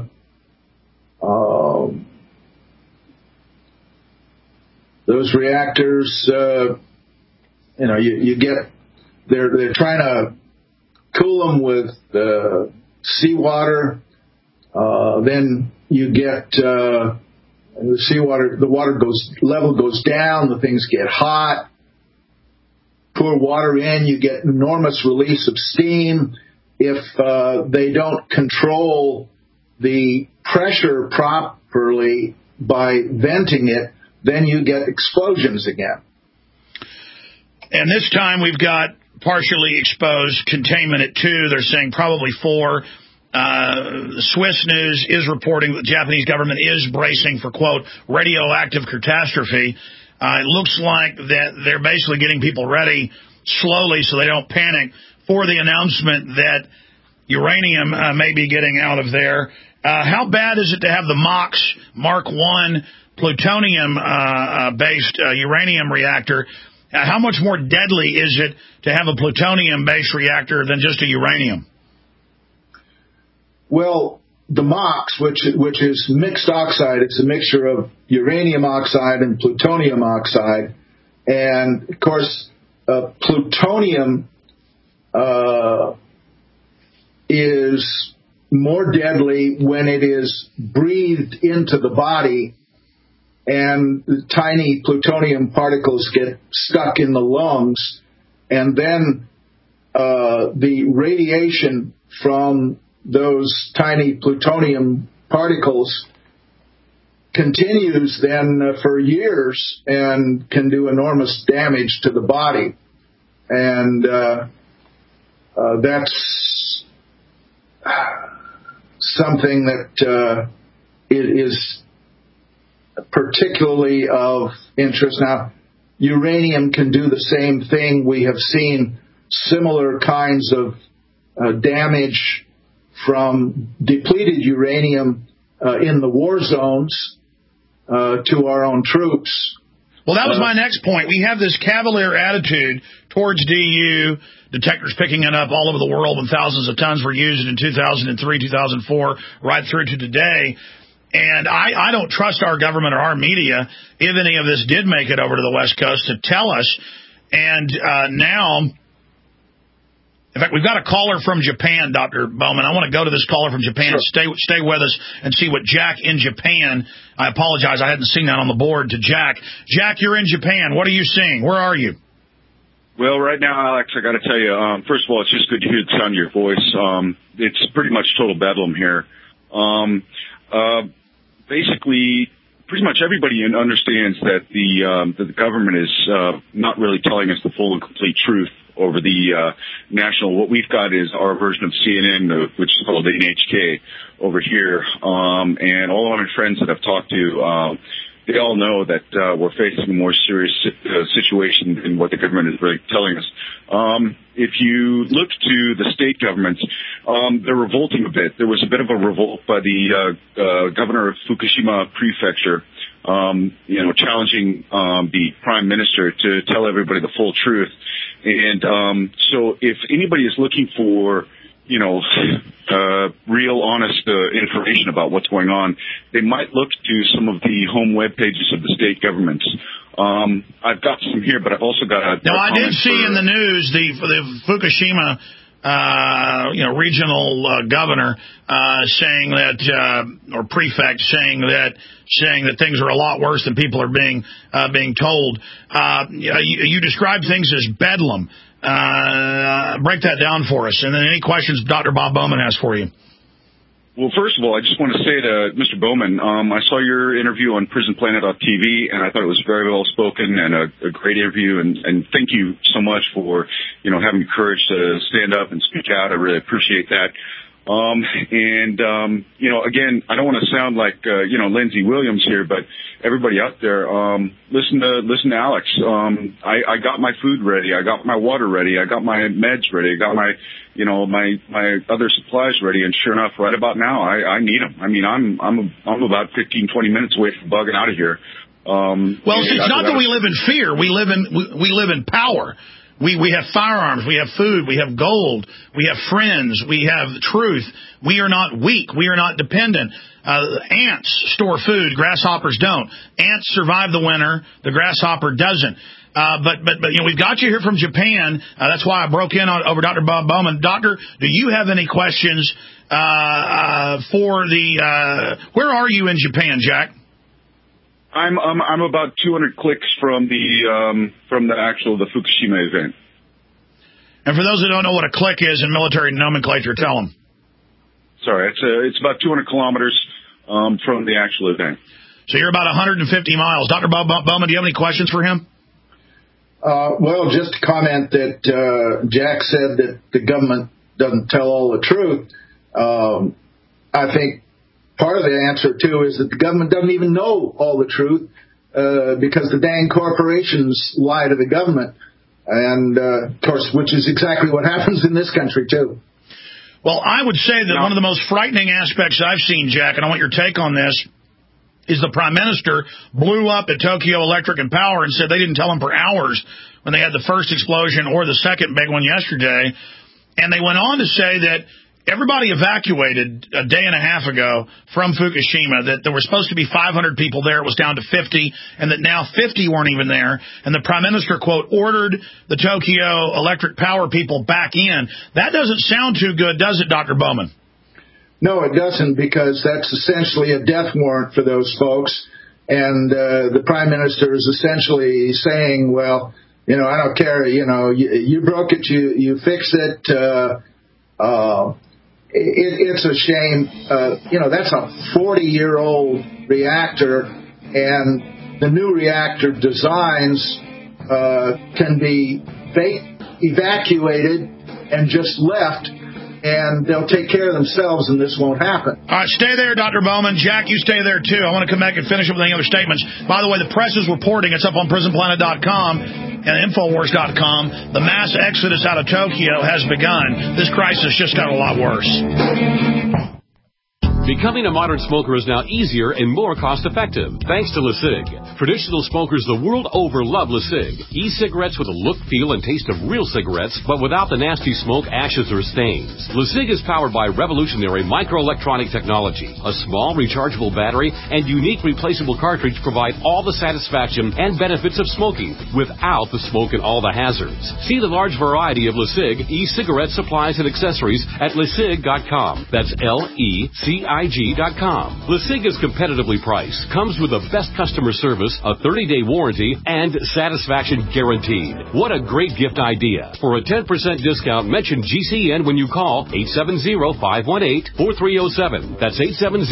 reactors, you get they're trying to cool them with seawater. Then you get the seawater, the water level goes down, the things get hot. Pour water in, you get enormous release of steam. If they don't control the pressure properly by venting it, then you get explosions again. And this time we've got partially exposed containment at 2. They're saying probably 4. Swiss News is reporting that the Japanese government is bracing for, quote, radioactive catastrophe. It looks like that they're basically getting people ready slowly so they don't panic for the announcement that uranium may be getting out of there. How bad is it to have the MOX Mark I plutonium-based uranium reactor? How much more deadly is it to have a plutonium-based reactor than just a uranium? Well, the MOX, which is mixed oxide, it's a mixture of uranium oxide and plutonium oxide. And, of course, plutonium is more deadly when it is breathed into the body and tiny plutonium particles get stuck in the lungs, and then the radiation from those tiny plutonium particles continues then for years and can do enormous damage to the body. And that's something that is particularly of interest. Now, uranium can do the same thing. We have seen similar kinds of damage from depleted uranium in the war zones to our own troops. Well, that was my next point. We have this cavalier attitude towards DU, detectors picking it up all over the world when thousands of tons were used in 2003, 2004, right through to today. And I don't trust our government or our media, if any of this did make it over to the West Coast, to tell us. And now, in fact, we've got a caller from Japan, Dr. Bowman. I want to go to this caller from Japan. Sure. Stay with us and see what Jack in Japan. I apologize, I hadn't seen that on the board to Jack. Jack, you're in Japan. What are you seeing? Where are you? Well, right now, Alex, I got to tell you, first of all, it's just good to hear the sound of your voice. It's pretty much total bedlam here. Basically, pretty much everybody understands that the government is not really telling us the full and complete truth over the national. What we've got is our version of CNN, which is called NHK over here. And all of my friends that I've talked to, they all know that we're facing a more serious situation than what the government is really telling us. If you look to the state governments, they're revolting a bit. There was a bit of a revolt by the governor of Fukushima Prefecture, challenging the prime minister to tell everybody the full truth. And so if anybody is looking for real, honest information about what's going on, they might look to some of the home web pages of the state governments. I've got some here, but I've also got a... Now, I did see in the news the Fukushima regional governor saying that, or prefect saying that things are a lot worse than people are being told. You describe things as bedlam. Break that down for us. And then any questions Dr. Bob Bowman has for you. Well, first of all, I just want to say to Mr. Bowman, I saw your interview on PrisonPlanet.tv, and I thought it was very well spoken and a great interview. And thank you so much for, having the courage to stand up and speak out. I really appreciate that. Again, I don't want to sound like, Lindsey Williams here, but everybody out there, listen to Alex. I got my food ready. I got my water ready. I got my meds ready. I got my other supplies ready. And sure enough, right about now, I need them. I mean, I'm about 15, 20 minutes away from bugging out of here. Well, it's not that we live in fear. We live in power. We have firearms, we have food, we have gold, we have friends, we have truth. We are not weak. We are not dependent. Ants store food, grasshoppers don't. Ants survive the winter, the grasshopper doesn't. But we've got you here from Japan. That's why I broke in over Dr. Bob Bowman. Doctor, do you have any questions for where are you in Japan, Jack? I'm about 200 clicks from the Fukushima event. And for those that don't know what a click is in military nomenclature, tell them. Sorry, it's about 200 kilometers from the actual event. So you're about 150 miles. Dr. Bob Bowman, do you have any questions for him? Well, just to comment that Jack said that the government doesn't tell all the truth. I think part of the answer, too, is that the government doesn't even know all the truth. because the dang corporations lie to the government. And, of course, which is exactly what happens in this country, too. Well, I would say that one of the most frightening aspects I've seen, Jack, and I want your take on this, is the Prime Minister blew up at Tokyo Electric and Power and said they didn't tell him for hours when they had the first explosion or the second big one yesterday. And they went on to say that everybody evacuated a day and a half ago from Fukushima, that there were supposed to be 500 people there. It was down to 50, and that now 50 weren't even there. And the Prime Minister, quote, ordered the Tokyo Electric Power people back in. That doesn't sound too good, does it, Dr. Bowman? No, it doesn't, because that's essentially a death warrant for those folks. And the Prime Minister is essentially saying, well, you know, I don't care, you know, you broke it, you fix it. It's a shame. You know, that's a 40-year-old reactor, and the new reactor designs can be evacuated and just left, and they'll take care of themselves, and this won't happen. All right, stay there, Dr. Bowman. Jack, you stay there, too. I want to come back and finish up with any other statements. By the way, the press is reporting, it's up on PrisonPlanet.com and Infowars.com, the mass exodus out of Tokyo has begun. This crisis just got a lot worse. Becoming a modern smoker is now easier and more cost-effective, thanks to LeSig. Traditional smokers the world over love LeSig. E-cigarettes with a look, feel, and taste of real cigarettes, but without the nasty smoke, ashes, or stains. LeSig is powered by revolutionary microelectronic technology. A small rechargeable battery and unique replaceable cartridge provide all the satisfaction and benefits of smoking without the smoke and all the hazards. See the large variety of LeSig e-cigarette supplies and accessories at LeSig.com. That's LECIG.com. LeSig is competitively priced, comes with the best customer service, a 30-day warranty, and satisfaction guaranteed. What a great gift idea. For a 10% discount, mention GCN when you call 870-518-4307. That's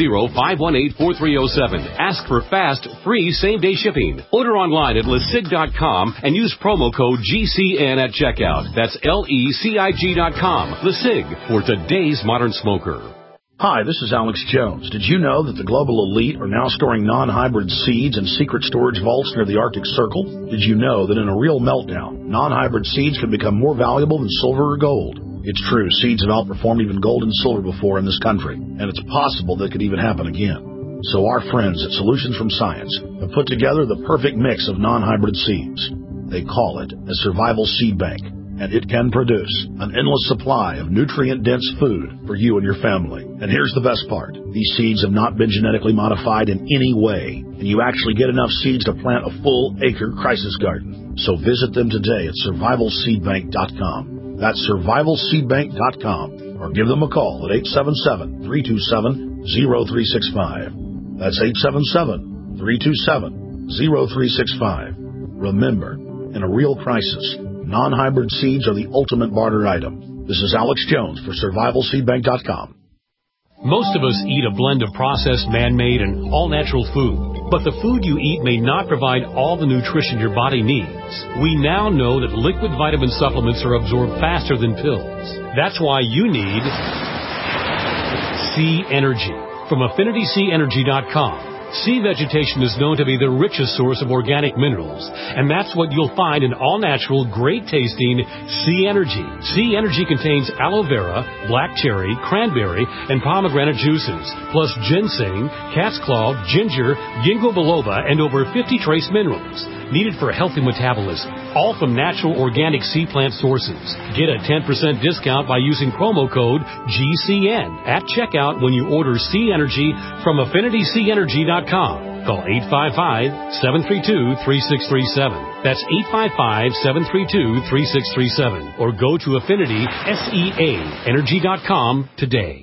870-518-4307. Ask for fast, free, same-day shipping. Order online at LeSig.com and use promo code GCN at checkout. That's LECIG.com. LeSig, for today's modern smoker. Hi, this is Alex Jones. Did you know that the global elite are now storing non-hybrid seeds in secret storage vaults near the Arctic Circle? Did you know that in a real meltdown, non-hybrid seeds can become more valuable than silver or gold? It's true, seeds have outperformed even gold and silver before in this country, and it's possible that could even happen again. So our friends at Solutions from Science have put together the perfect mix of non-hybrid seeds. They call it a survival seed bank, and it can produce an endless supply of nutrient-dense food for you and your family. And here's the best part. These seeds have not been genetically modified in any way, and you actually get enough seeds to plant a full-acre crisis garden. So visit them today at survivalseedbank.com. That's survivalseedbank.com, or give them a call at 877-327-0365. That's 877-327-0365. Remember, in a real crisis, non-hybrid seeds are the ultimate barter item. This is Alex Jones for survivalseedbank.com. Most of us eat a blend of processed, man-made, and all-natural food. But the food you eat may not provide all the nutrition your body needs. We now know that liquid vitamin supplements are absorbed faster than pills. That's why you need Sea Energy from AffinitySeaEnergy.com. Sea vegetation is known to be the richest source of organic minerals, and that's what you'll find in all-natural, great-tasting Sea Energy. Sea Energy contains aloe vera, black cherry, cranberry, and pomegranate juices, plus ginseng, cat's claw, ginger, ginkgo biloba, and over 50 trace minerals needed for healthy metabolism, all from natural organic sea plant sources. Get a 10% discount by using promo code GCN at checkout when you order Sea Energy from AffinitySeaEnergy.com. Call 855-732-3637. That's 855-732-3637. Or go to AffinitySeaEnergy.com today.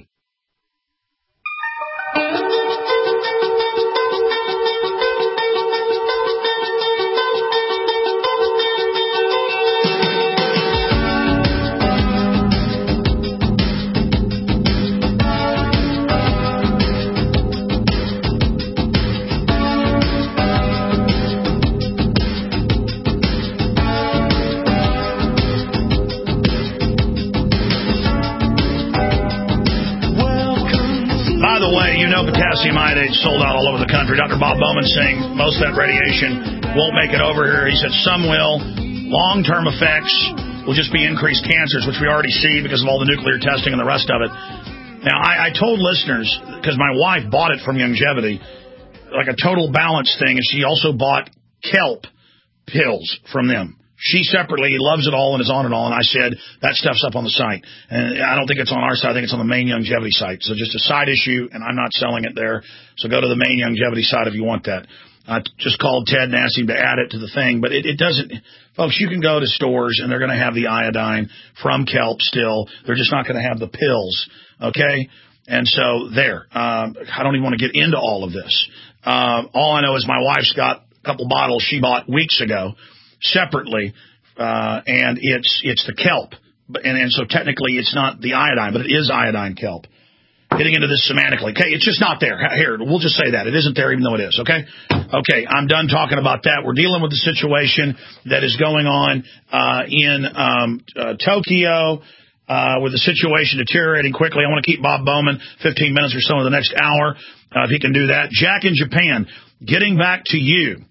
potassium iodate sold out all over the country. Dr. Bob Bowman saying most of that radiation won't make it over here. He said some will. Long-term effects will just be increased cancers, which we already see because of all the nuclear testing and the rest of it. Now, I told listeners, because my wife bought it from Youngevity, like a total balance thing, and she also bought kelp pills from them. She separately loves it all and is on it all, and I said, that stuff's up on the site. And I don't think it's on our site. I think it's on the main Youngevity site. So just a side issue, and I'm not selling it there. So go to the main Youngevity site if you want that. I just called Ted and asked him to add it to the thing, but it doesn't. Folks, you can go to stores, and they're going to have the iodine from kelp still. They're just not going to have the pills, okay? And so there. I don't even want to get into all of this. All I know is my wife's got a couple bottles she bought weeks ago separately, and it's the kelp. And so technically it's not the iodine, but it is iodine kelp. Getting into this semantically. Okay, it's just not there. Here, we'll just say that. It isn't there even though it is, okay? Okay, I'm done talking about that. We're dealing with the situation that is going on in Tokyo with the situation deteriorating quickly. I want to keep Bob Bowman 15 minutes or so in the next hour, if he can do that. Jack in Japan, getting back to you.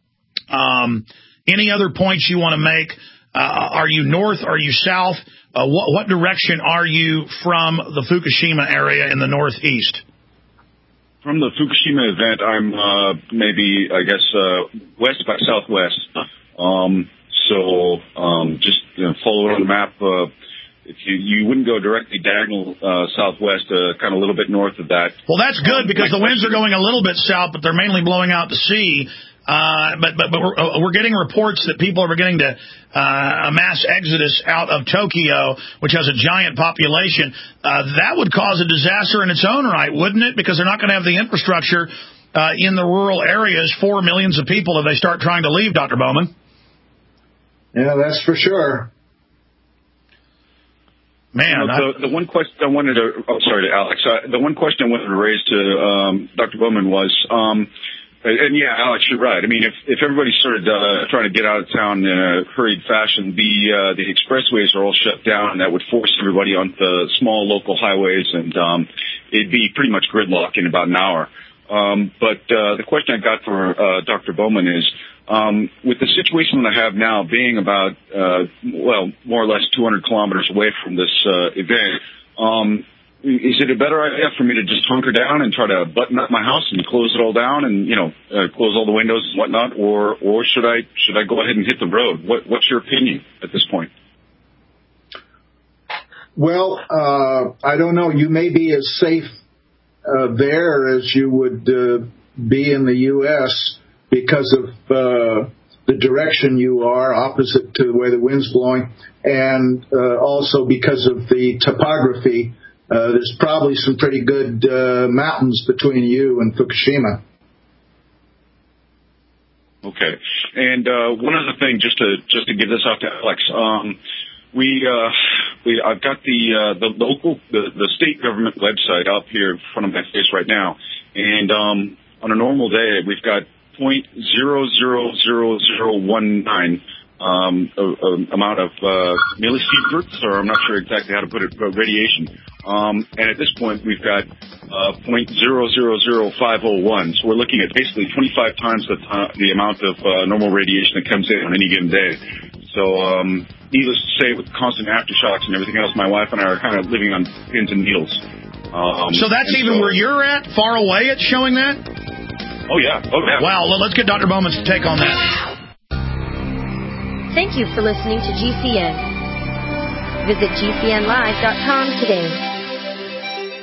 Any other points you want to make? Are you north? Are you south? What direction are you from the Fukushima area in the northeast? From the Fukushima event, I'm maybe, I guess, west by southwest. Just follow it on the map. If you wouldn't go directly diagonal southwest, kind of a little bit north of that. Well, that's good because the winds are going a little bit south, but they're mainly blowing out to sea. But we're getting reports that people are beginning to a mass exodus out of Tokyo, which has a giant population. That would cause a disaster in its own right, wouldn't it? Because they're not going to have the infrastructure in the rural areas for millions of people if they start trying to leave, Dr. Bowman. Yeah, that's for sure. Man, the one question I wanted to, Alex. The one question I wanted to raise to Dr. Bowman was, and yeah, Alex, you're right. I mean, if everybody started trying to get out of town in a hurried fashion, the expressways are all shut down, and that would force everybody onto small local highways, and it'd be pretty much gridlock in about an hour. But the question I got for Dr. Bowman is, with the situation that I have now being about, more or less 200 kilometers away from this event, is it a better idea for me to just hunker down and try to button up my house and close it all down and, close all the windows and whatnot, or should I go ahead and hit the road? What's your opinion at this point? Well, I don't know. You may be as safe there as you would be in the U.S. because of the direction you are, opposite to the way the wind's blowing, and also because of the topography. There's probably some pretty good mountains between you and Fukushima. Okay. And one other thing, just to give this out to Alex, I've got the state government website up here in front of my face right now, and on a normal day we've got 0.000019 amount of millisieverts, or I'm not sure exactly how to put it, radiation. And at this point, we've got 0.000501. So we're looking at basically 25 times the amount of normal radiation that comes in on any given day. So needless to say, with constant aftershocks and everything else, my wife and I are kind of living on pins and needles. So that's even where you're at? Far away it's showing that? Oh, yeah. Wow, well, let's get Dr. Bowman's take on that. Thank you for listening to GCN. Visit GCNlive.com today.